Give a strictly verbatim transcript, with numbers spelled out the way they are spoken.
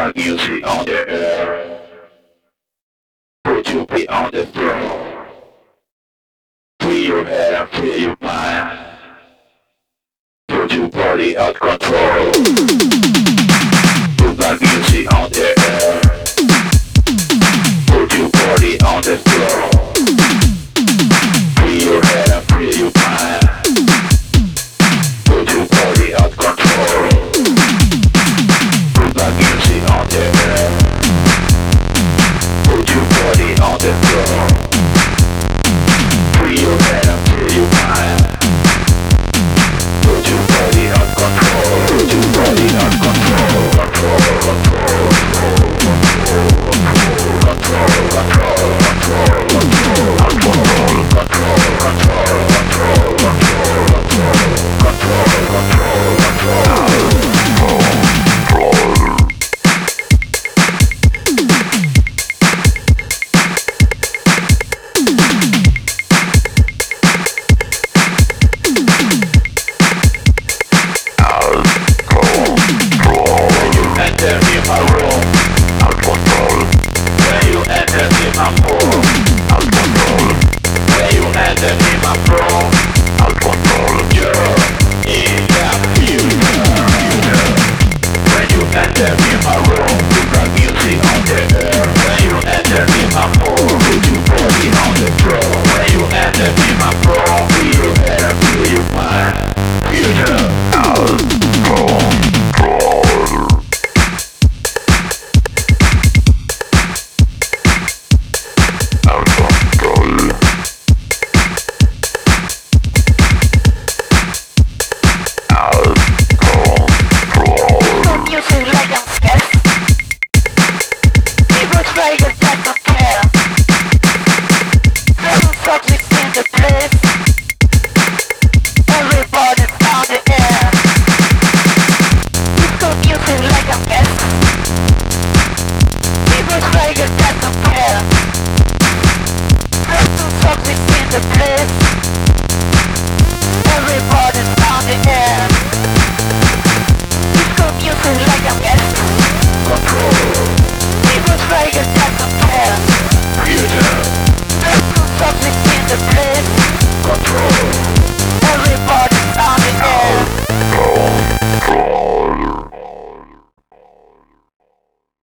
Put music on the air. Put your feet on the floor. Free your head and free your mind. Put your body out control. Put that music on the air. Put your body on the floor. Free your head and free your mind. Put your body out control. Put that music on the air. Put your body on the floor. Free your head and free your mind. Put your body on control. Put your body on control. Control, control, control, control, control, control, control, control, control, control, Enter me in my room.